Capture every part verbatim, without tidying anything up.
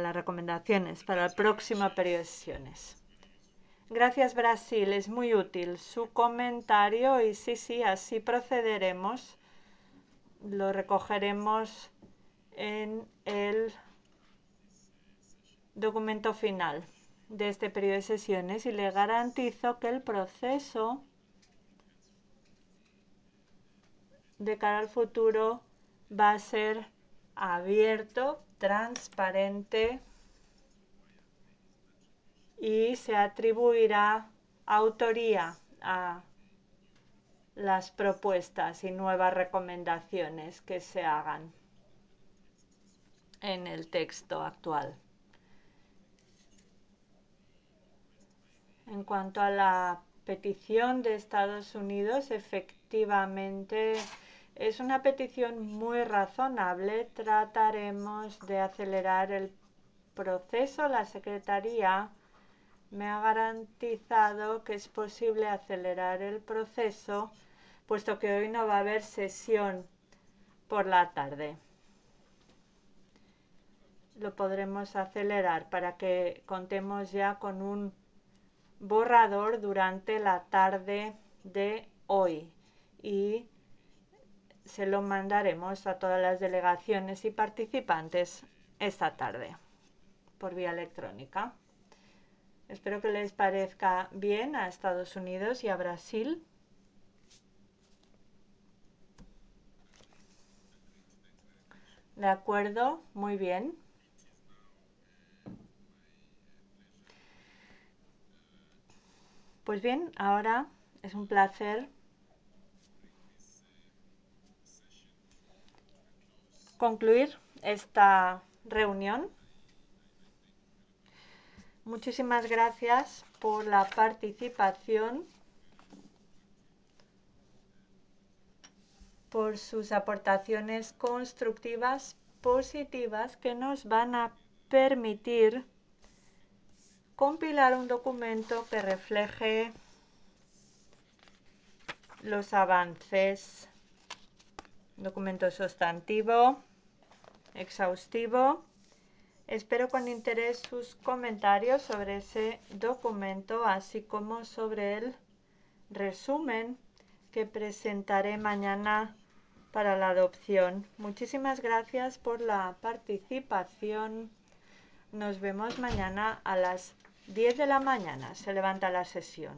las recomendaciones para el próximo periodo de sesiones. Gracias, Brasil, es muy útil su comentario y sí, sí, así procederemos. Lo recogeremos en el documento final de este periodo de sesiones y le garantizo que el proceso de cara al futuro va a ser abierto, transparente y se atribuirá autoría a las propuestas y nuevas recomendaciones que se hagan en el texto actual. En cuanto a la petición de Estados Unidos, efectivamente es una petición muy razonable. Trataremos de acelerar el proceso. La Secretaría me ha garantizado que es posible acelerar el proceso, puesto que hoy no va a haber sesión por la tarde. Lo podremos acelerar para que contemos ya con un borrador durante la tarde de hoy y se lo mandaremos a todas las delegaciones y participantes esta tarde por vía electrónica. Espero que les parezca bien a Estados Unidos y a Brasil. De acuerdo, muy bien. Pues bien, ahora es un placer concluir esta reunión. Muchísimas gracias por la participación, por sus aportaciones constructivas, positivas, que nos van a permitir compilar un documento que refleje los avances, documento sustantivo, exhaustivo. Espero con interés sus comentarios sobre ese documento, así como sobre el resumen que presentaré mañana para la adopción. Muchísimas gracias por la participación. Nos vemos mañana a las diez de la mañana. Se levanta la sesión.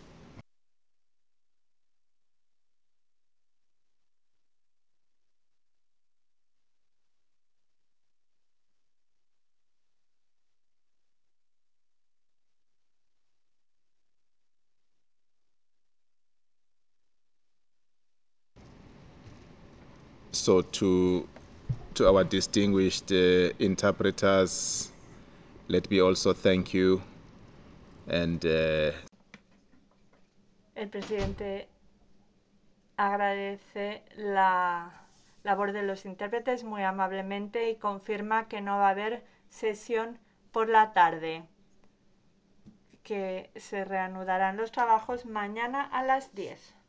So to to our distinguished uh, interpreters, let me also thank you. And uh, El presidente agradece la labor de los intérpretes muy amablemente y confirma que no va a haber sesión por la tarde, que se reanudarán los trabajos mañana a las diez.